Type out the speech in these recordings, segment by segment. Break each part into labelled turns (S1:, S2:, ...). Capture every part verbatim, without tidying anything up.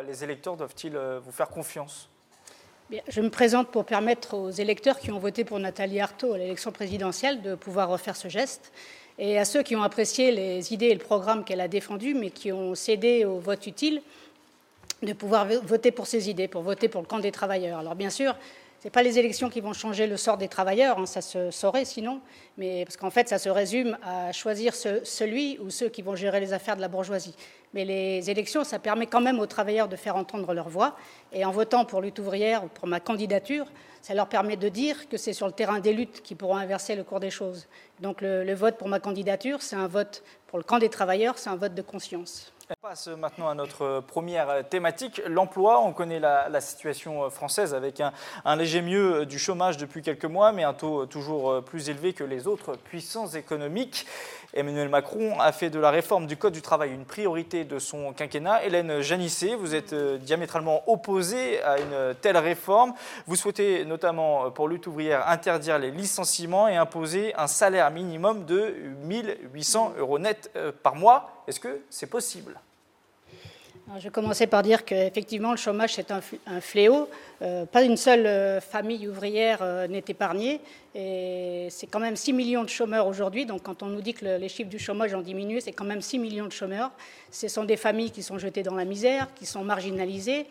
S1: les électeurs doivent-ils vous faire confiance ?
S2: Bien, je me présente pour permettre aux électeurs qui ont voté pour Nathalie Arthaud à l'élection présidentielle de pouvoir refaire ce geste, et à ceux qui ont apprécié les idées et le programme qu'elle a défendu, mais qui ont cédé au vote utile, de pouvoir voter pour ces idées, pour voter pour le camp des travailleurs. Alors bien sûr, ce n'est pas les élections qui vont changer le sort des travailleurs, hein, ça se saurait sinon, mais parce qu'en fait, ça se résume à choisir ce, celui ou ceux qui vont gérer les affaires de la bourgeoisie. Mais les élections, ça permet quand même aux travailleurs de faire entendre leur voix, et en votant pour Lutte ouvrière ou pour ma candidature, ça leur permet de dire que c'est sur le terrain des luttes qu'ils pourront inverser le cours des choses. Donc le, le vote pour ma candidature, c'est un vote pour le camp des travailleurs, c'est un vote de conscience.
S1: On passe maintenant à notre première thématique, l'emploi. On connaît la, la situation française avec un, un léger mieux du chômage depuis quelques mois, mais un taux toujours plus élevé que les autres puissances économiques. Emmanuel Macron a fait de la réforme du Code du travail une priorité de son quinquennat. Hélène Janissé, vous êtes diamétralement opposée à une telle réforme. Vous souhaitez notamment, pour Lutte ouvrière, interdire les licenciements et imposer un salaire minimum de mille huit cents euros net par mois. Est-ce que c'est possible ?
S2: Alors, je vais commencer par dire qu'effectivement, le chômage, c'est un, un fléau. Euh, pas une seule euh, famille ouvrière euh, n'est épargnée. Et c'est quand même six millions de chômeurs aujourd'hui. Donc, quand on nous dit que le, les chiffres du chômage ont diminué, c'est quand même six millions de chômeurs. Ce sont des familles qui sont jetées dans la misère, qui sont marginalisées.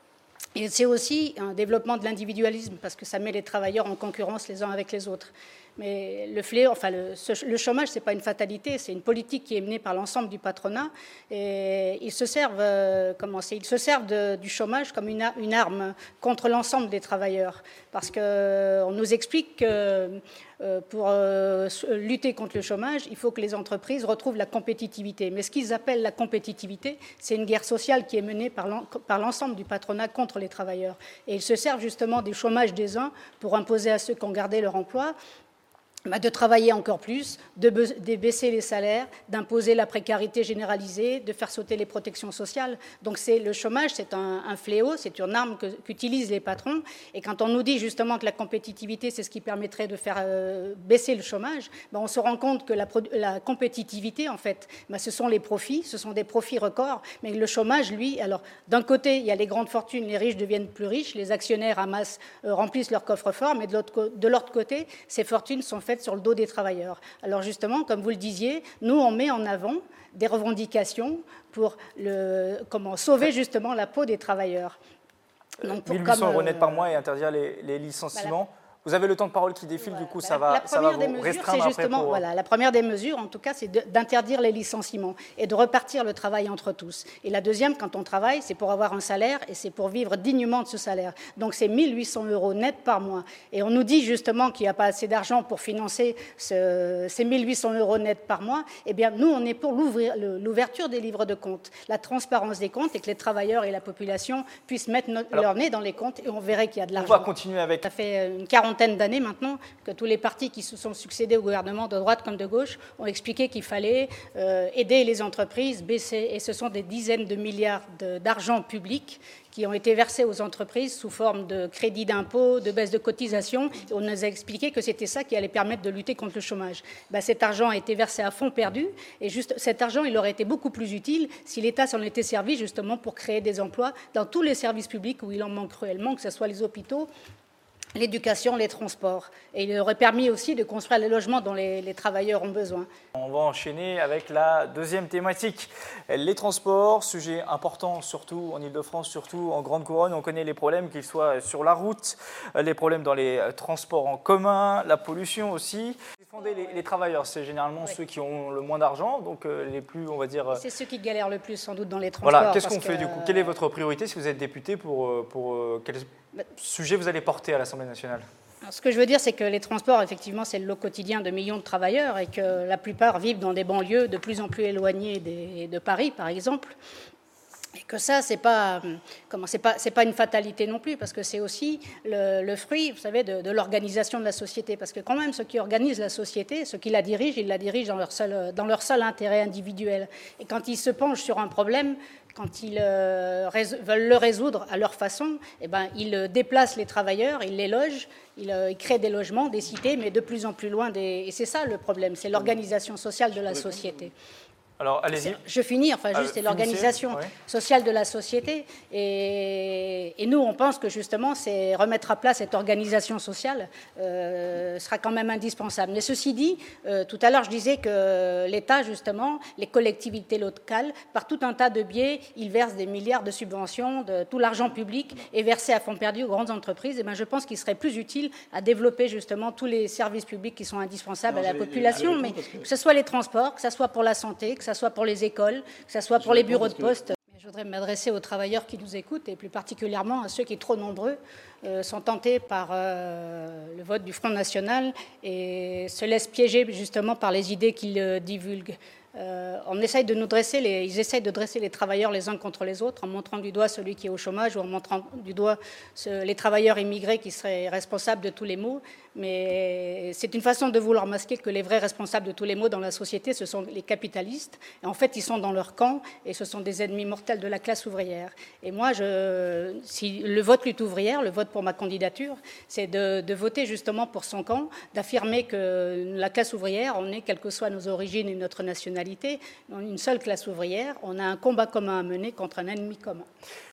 S2: Et c'est aussi un développement de l'individualisme, parce que ça met les travailleurs en concurrence les uns avec les autres. Mais le fléau, enfin le, ce, le chômage, c'est pas une fatalité, c'est une politique qui est menée par l'ensemble du patronat. Et ils se servent, euh, comment c'est, ils se servent de, du chômage comme une, une arme contre l'ensemble des travailleurs, parce que euh, on nous explique que euh, pour euh, lutter contre le chômage, il faut que les entreprises retrouvent la compétitivité. Mais ce qu'ils appellent la compétitivité, c'est une guerre sociale qui est menée par l'ensemble du patronat contre les travailleurs. Et ils se servent justement du chômage des uns pour imposer à ceux qui ont gardé leur emploi de travailler encore plus, de baisser les salaires, d'imposer la précarité généralisée, de faire sauter les protections sociales. Donc c'est, le chômage, c'est un, un fléau, c'est une arme que, qu'utilisent les patrons. Et quand on nous dit justement que la compétitivité, c'est ce qui permettrait de faire euh, baisser le chômage, ben on se rend compte que la, la compétitivité, en fait, ben ce sont les profits, ce sont des profits records. Mais le chômage, lui, alors d'un côté, il y a les grandes fortunes, les riches deviennent plus riches, les actionnaires amassent, euh, remplissent leur coffre-fort, mais de l'autre, de l'autre côté, ces fortunes sont faites sur le dos des travailleurs. Alors justement, comme vous le disiez, nous, on met en avant des revendications pour le, comment, sauver justement la peau des travailleurs.
S1: Donc, pour, mille huit cents euros net par mois et interdire les, les licenciements. Voilà. Vous avez le temps de parole qui défile, voilà. Du coup, ça va,
S2: la
S1: ça va
S2: vous
S1: vous restreindre
S2: c'est justement,
S1: pour...
S2: voilà, la première des mesures, en tout cas, c'est de, d'interdire les licenciements et de repartir le travail entre tous. Et la deuxième, quand on travaille, c'est pour avoir un salaire et c'est pour vivre dignement de ce salaire. Donc, c'est mille huit cents euros net par mois. Et on nous dit justement qu'il n'y a pas assez d'argent pour financer ce, ces mille huit cents euros net par mois. Eh bien, nous, on est pour l'ouverture des livres de compte, la transparence des comptes et que les travailleurs et la population puissent mettre no Alors, leur nez dans les comptes et on verrait qu'il y a de l'argent.
S1: On va continuer avec...
S2: Ça fait une quarantaine d'années maintenant que tous les partis qui se sont succédés au gouvernement de droite comme de gauche ont expliqué qu'il fallait euh, aider les entreprises, baisser, et ce sont des dizaines de milliards de, d'argent public qui ont été versés aux entreprises sous forme de crédits d'impôt, de baisse de cotisation. On nous a expliqué que c'était ça qui allait permettre de lutter contre le chômage. Ben, cet argent a été versé à fonds perdu, et juste cet argent, il aurait été beaucoup plus utile si l'État s'en était servi justement pour créer des emplois dans tous les services publics où il en manque cruellement, que ce soit les hôpitaux, l'éducation, les transports. Et il aurait permis aussi de construire les logements dont les, les travailleurs ont besoin.
S1: On va enchaîner avec la deuxième thématique, les transports, sujet important surtout en Ile-de-France, surtout en Grande Couronne. On connaît les problèmes, qu'ils soient sur la route, les problèmes dans les transports en commun, la pollution aussi. Les, les travailleurs, c'est généralement oui. ceux qui ont le moins d'argent, donc les plus, on va dire...
S2: C'est ceux qui galèrent le plus sans doute dans les transports.
S1: Voilà, qu'est-ce qu'on fait du coup ? Quelle est votre priorité si vous êtes député pour, pour quel sujet vous allez porter à l'Assemblée nationale ?
S2: Alors, ce que je veux dire, c'est que les transports, effectivement, c'est le lot quotidien de millions de travailleurs et que la plupart vivent dans des banlieues de plus en plus éloignées des, de Paris, par exemple. Et que ça, c'est pas, comment, c'est pas, c'est pas une fatalité non plus, parce que c'est aussi le, le fruit, vous savez, de, de l'organisation de la société. Parce que quand même, ceux qui organisent la société, ceux qui la dirigent, ils la dirigent dans leur seul, dans leur seul intérêt individuel. Et quand ils se penchent sur un problème, quand ils euh, veulent le résoudre à leur façon, eh ben, ils déplacent les travailleurs, ils les logent, ils, euh, ils créent des logements, des cités, mais de plus en plus loin des... Et c'est ça le problème, c'est l'organisation sociale de la société.
S1: Alors, allez-y.
S2: Je finis, enfin, juste,
S1: euh,
S2: c'est l'organisation
S1: ouais.
S2: sociale de la société. Et, et nous, on pense que, justement, c'est remettre à plat cette organisation sociale euh, sera quand même indispensable. Mais ceci dit, euh, tout à l'heure, je disais que l'État, justement, les collectivités locales, par tout un tas de biais, ils versent des milliards de subventions, de, tout l'argent public est versé à fonds perdu aux grandes entreprises. Et bien, je pense qu'il serait plus utile à développer, justement, tous les services publics qui sont indispensables
S3: Alors,
S2: à la population, mais
S3: que...
S2: que ce soit les transports, que ce soit pour la santé, que ce soit pour les écoles, que ce soit pour les bureaux de poste. Je voudrais m'adresser aux travailleurs qui nous écoutent et plus particulièrement à ceux qui, trop nombreux, euh, sont tentés par euh, le vote du Front National et se laissent piéger justement par les idées qu'ils euh, divulguent. Euh, on essaye de nous dresser les, ils essayent de dresser les travailleurs les uns contre les autres en montrant du doigt celui qui est au chômage ou en montrant du doigt ce, les travailleurs immigrés qui seraient responsables de tous les maux. Mais c'est une façon de vouloir masquer que les vrais responsables de tous les maux dans la société, ce sont les capitalistes. Et en fait, ils sont dans leur camp et ce sont des ennemis mortels de la classe ouvrière. Et moi, je, si le vote lutte ouvrière, le vote pour ma candidature, c'est de, de voter justement pour son camp, d'affirmer que la classe ouvrière, on est, quelles que soient nos origines et notre nationalité, on est une seule classe ouvrière, on a un combat commun à mener contre un ennemi commun.